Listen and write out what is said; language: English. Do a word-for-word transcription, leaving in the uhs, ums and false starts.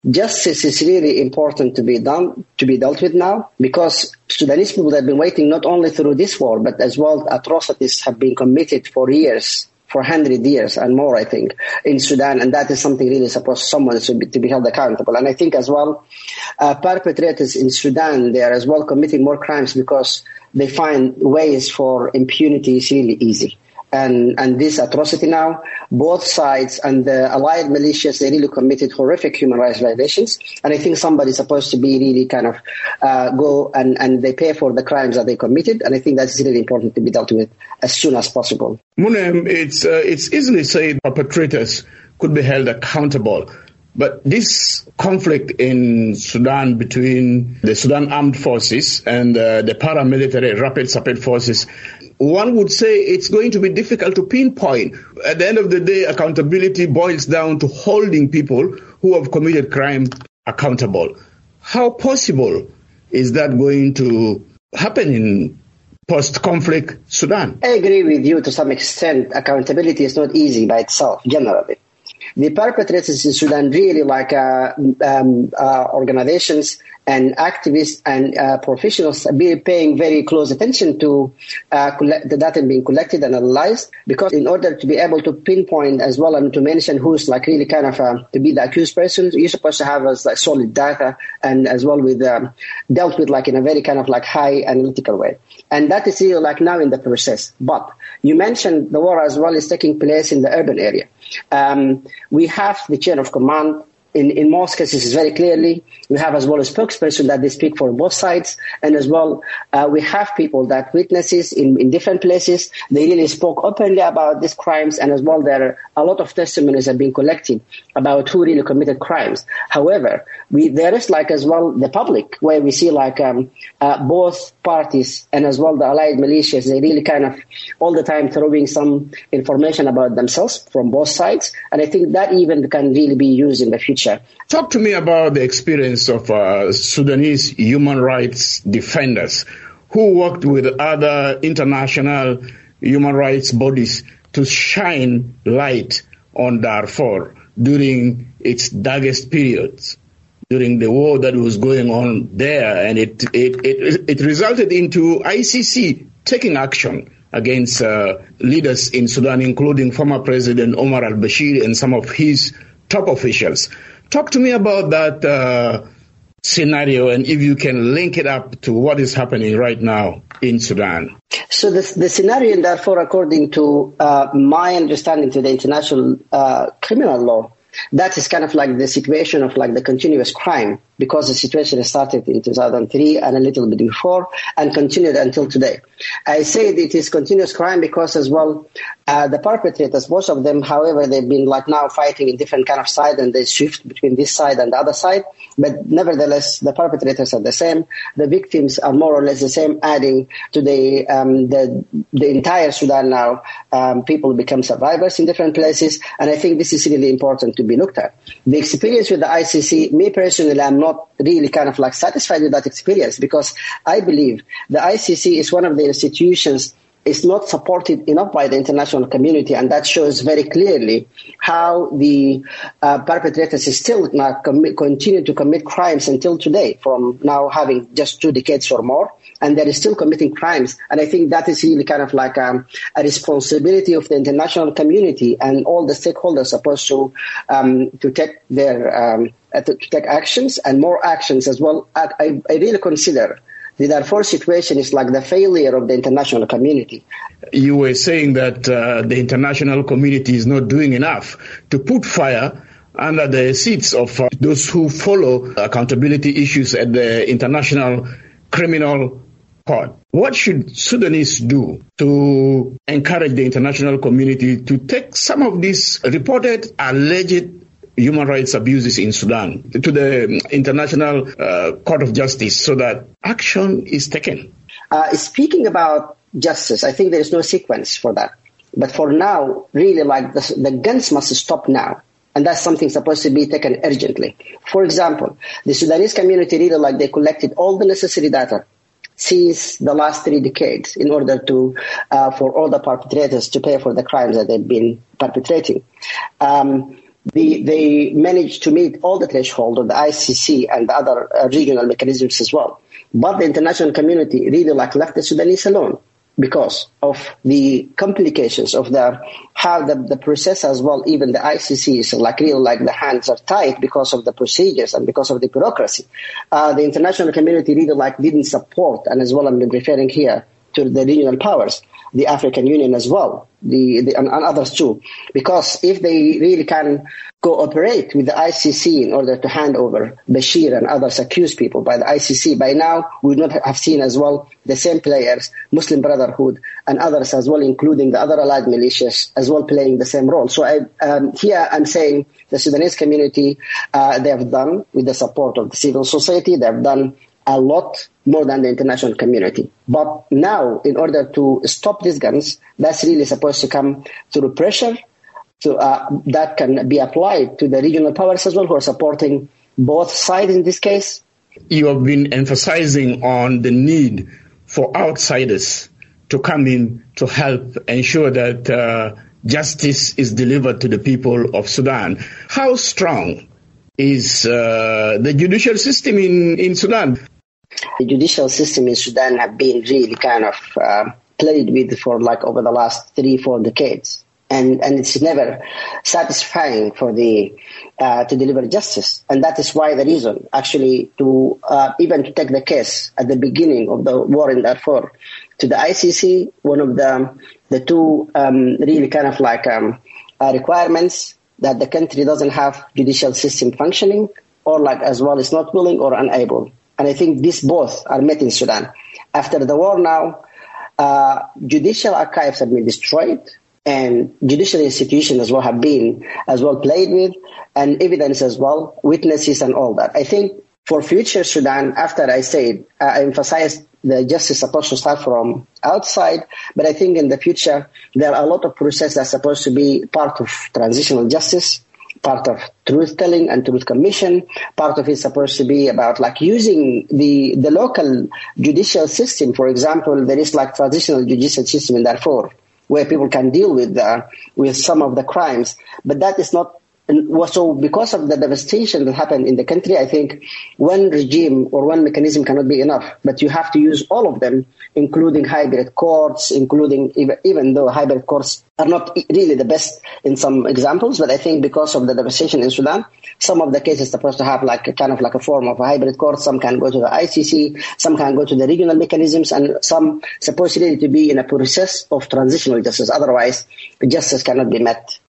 justice is really important to be done, to be dealt with now, because Sudanese people have been waiting not only through this war, but as well atrocities have been committed for years, for one hundred years and more, I think, in Sudan. And that is something really supposed someone to be, to be held accountable. And I think as well, uh, perpetrators in Sudan, they are as well committing more crimes because they find ways for impunity is really easy. And, and this atrocity now, both sides and the allied militias, they really committed horrific human rights violations. And I think somebody's supposed to be really kind of uh, go and, and they pay for the crimes that they committed. And I think that's really important to be dealt with as soon as possible. Munem, it's, uh, it's easily said perpetrators could be held accountable. But this conflict in Sudan between the Sudan Armed Forces and uh, the paramilitary Rapid Support Forces, one would say it's going to be difficult to pinpoint. At the end of the day, accountability boils down to holding people who have committed crime accountable. How possible is that going to happen in post-conflict Sudan? I agree with you to some extent. Accountability is not easy by itself, generally. The perpetrators in Sudan really like uh, um, uh, organizations and activists and uh, professionals be paying very close attention to uh, collect the data being collected and analyzed, because in order to be able to pinpoint as well and to mention who's like really kind of uh, to be the accused person, you're supposed to have as like solid data and as well with um, dealt with like in a very kind of like high analytical way. And that is really like now in the process. But you mentioned the war as well is taking place in the urban area. Um, we have the chain of command. In, in most cases, very clearly, we have as well a spokesperson that they speak for both sides, and as well, uh, we have people that witnesses in, in different places. They really spoke openly about these crimes, and as well, there are a lot of testimonies have been collected about who really committed crimes. However, we, there is like as well the public, where we see like um, uh, both parties and as well the allied militias, they really kind of all the time throwing some information about themselves from both sides, and I think that even can really be used in the future. Talk to me about the experience of uh, Sudanese human rights defenders who worked with other international human rights bodies to shine light on Darfur during its darkest periods, during the war that was going on there. And it, it, it, it resulted into I C C taking action against uh, leaders in Sudan, including former President Omar al-Bashir and some of his top officials. Talk to me about that uh, scenario, and if you can link it up to what is happening right now in Sudan. So the, the scenario in Darfur, according to uh, my understanding to the international uh, criminal law, that is kind of like the situation of like the continuous crime, because the situation started in two thousand three and a little bit before and continued until today. I say it is continuous crime because as well, uh, the perpetrators, most of them, however, they've been like now fighting in different kind of side and they shift between this side and the other side. But nevertheless, the perpetrators are the same. The victims are more or less the same, adding to the um, the, the entire Sudan now. Um, people become survivors in different places. And I think this is really important to be looked at. The experience with the I C C, me personally, I'm not really kind of like satisfied with that experience, because I believe the I C C is one of the institutions is not supported enough by the international community, and that shows very clearly how the uh, perpetrators still now commit, continue to commit crimes until today, from now having just two decades or more, and they're still committing crimes. And I think that is really kind of like um, a responsibility of the international community and all the stakeholders supposed to um, to take their um, to, to take actions and more actions as well. I, I really consider the Darfur situation is like the failure of the international community. You were saying that uh, the international community is not doing enough to put fire under the seats of uh, those who follow accountability issues at the International Criminal Court. What should Sudanese do to encourage the international community to take some of these reported alleged human rights abuses in Sudan to the International uh, Court of Justice so that action is taken? Uh, speaking about justice, I think there is no sequence for that. But for now, really, like the, the guns must stop now. And that's something supposed to be taken urgently. For example, the Sudanese community really like they collected all the necessary data since the last three decades in order to uh, for all the perpetrators to pay for the crimes that they've been perpetrating. Um, the, they managed to meet all the threshold of the I C C and the other uh, regional mechanisms as well. But the international community really like left the Sudanese alone because of the complications of the how the, the process as well. Even the I C C is like really like the hands are tied because of the procedures and because of the bureaucracy. Uh, the international community really like didn't support, and as well I'm referring here to the regional powers, the African Union as well, the, the and, and others too, because if they really can cooperate with the I C C in order to hand over Bashir and others accused people by the I C C, by now we would not have seen as well the same players, Muslim Brotherhood and others as well, including the other allied militias as well playing the same role. So I, um, here I'm saying the Sudanese community, uh, they have done with the support of the civil society, they have done a lot more than the international community. But now, in order to stop these guns, that's really supposed to come through pressure to, uh, that can be applied to the regional powers as well, who are supporting both sides in this case. You have been emphasizing on the need for outsiders to come in to help ensure that uh, justice is delivered to the people of Sudan. How strong is uh, the judicial system in, in Sudan? The judicial system in Sudan have been really kind of uh, played with for like over the last three, four decades. And, and it's never satisfying for the uh, to deliver justice. And that is why the reason, actually, to uh, even to take the case at the beginning of the war in Darfur to the I C C, one of the the two um, really kind of like um, uh, requirements that the country doesn't have judicial system functioning, or like as well is not willing or unable. And I think these both are met in Sudan. After the war now, uh, judicial archives have been destroyed, and judicial institutions as well have been as well played with, and evidence as well, witnesses and all that. I think for future Sudan, after I said, uh, I emphasized the justice supposed to start from outside, but I think in the future there are a lot of processes that are supposed to be part of transitional justice, part of truth-telling and truth commission. Part of it is supposed to be about like using the, the local judicial system. For example, there is like traditional judicial system in Darfur where people can deal with uh, with some of the crimes, but that is not. So because of the devastation that happened in the country, I think one regime or one mechanism cannot be enough, but you have to use all of them, including hybrid courts, including even, even though hybrid courts are not really the best in some examples, but I think because of the devastation in Sudan, some of the cases are supposed to have like a kind of like a form of a hybrid court. Some can go to the I C C, some can go to the regional mechanisms, and some supposedly to be in a process of transitional justice. Otherwise, justice cannot be met.